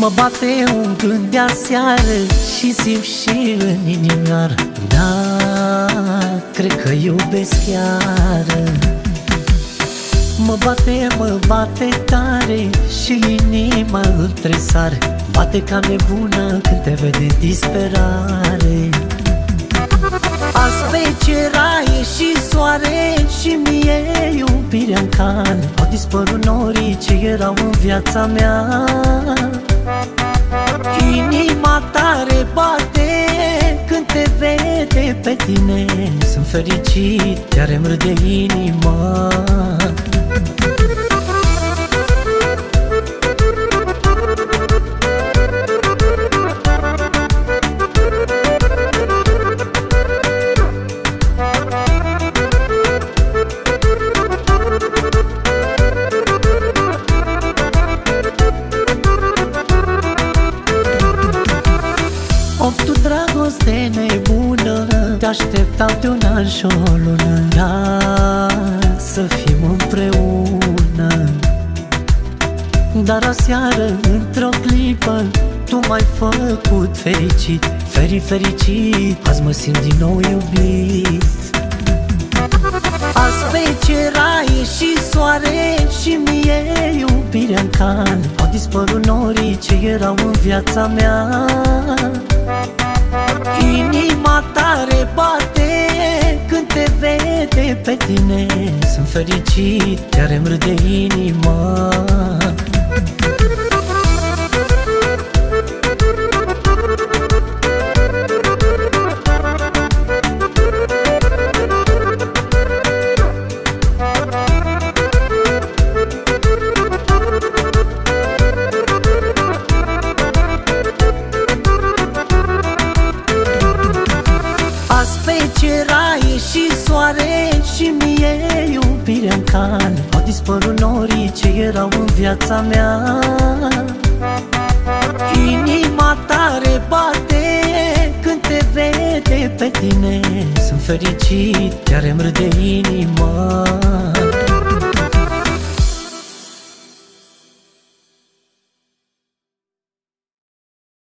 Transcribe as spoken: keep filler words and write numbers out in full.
Mă bate un gând de aseară și simt și în inimioară. Da, cred că iubesc chiar. Mă bate, mă bate tare și inima îmi tresare. Bate ca nebună când te vede disperare. Azi pe ceraie și soare și mie iubirea-n cale. Au dispărut norii ce erau în viața mea. Inima tare bate când te vede pe tine. Sunt fericit, iar îmi râde inima. Of, tu dragoste nebună, te așteptam de un an și o lună. Da, să fim împreună. Dar aseară, într-o clipă, tu m-ai făcut fericit. Feri, fericit, azi mă simt din nou iubit. Azi pe ceraie și soare și mie iubirea-n cale. Au dispărut norii ce erau în viața mea. Inima tare bate când te vede pe tine. Sunt fericit, iar îmi râde inima. Azi pe ceraie și soare și mie iubirea-n cale. Au dispărut norii ce erau în viața mea. Inima tare bate când te vede pe tine. Sunt fericit, iar îmi râde inima.